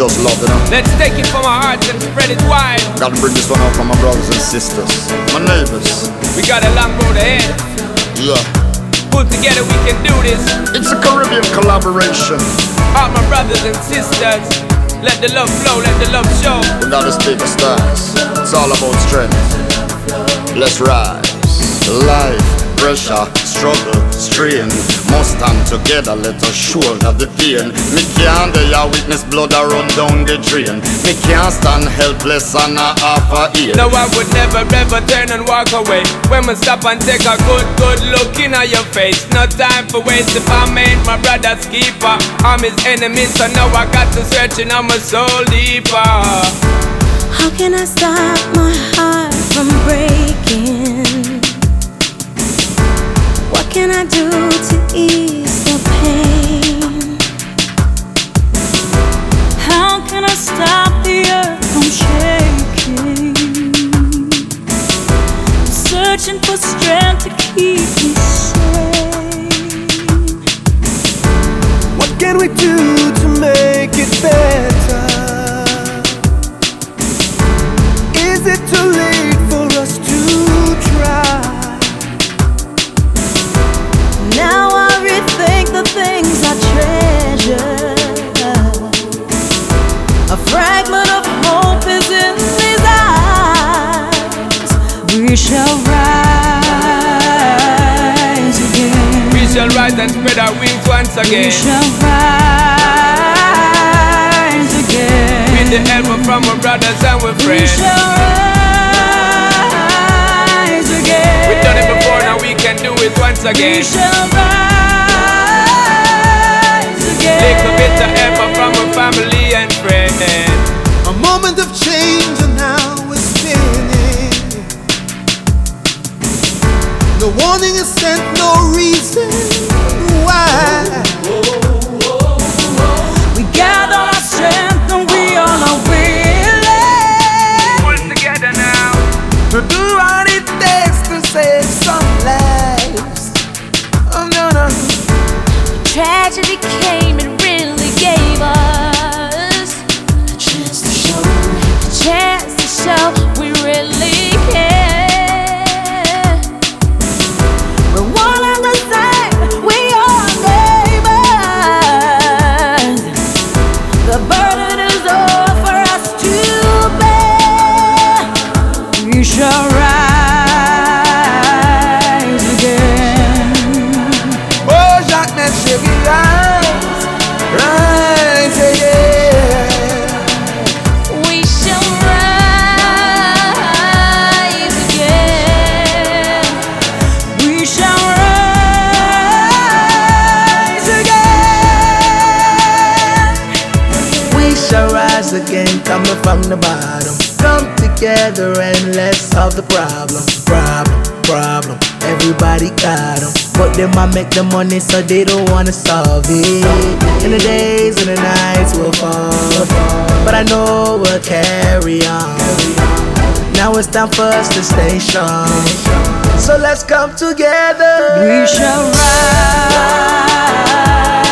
just love, you know. Let's take it from our hearts and spread it wide. Gotta bring this one out for my brothers and sisters, my neighbors. We got a long road ahead. Yeah. Pull together, we can do this. It's a Caribbean collaboration. All my brothers and sisters, let the love flow, let the love show. Without the speaker stars, it's all about strength. Let's rise. Life, pressure, struggle, strain. Must stand together, let us shoulder the pain. Me can't dare witness blood a run down the drain. Me can't stand helpless and a half a ear. No, I would never ever turn and walk away. When we stop and take a good look in your face. No time for waste. If I ain't my brother's keeper, I'm his enemy, so now I got to searching on my soul deeper. How can I stop my heart from breaking? What can I do to ease the pain? How can I stop the earth from shaking? I'm searching for strength to keep me sane. What can we do to make it better? Is it too late for us to try? Now I rethink the things I treasure. A fragment of hope is in these eyes. We shall rise again. We shall rise and spread our wings once again. We shall rise again. With the help from our brothers and our We friends. shall rise again. We've done it before, now we can do it once again. We shall rise again. Little bit of help from our family and friends. A moment of change and now we're spinning. No warning is sent, no reason why. We gather our strength and we all are willing. Pull together now. To do what it takes to save some lives. Oh no, no. Tragedy came and really gave us a chance to show we really care. We're one and the same, we are neighbors. The burden is all for us to bear. We shall rise again. Oh, Jacques, shall we rise, rise again. We shall rise again. We shall rise again. We shall rise again, coming from the bottom. Come together and let's solve the problem. Problem. Everybody got them, but them I make the money so they don't wanna solve it. And the days and the nights will fall, but I know we'll carry on. Now it's time for us to stay strong, so let's come together. We shall rise.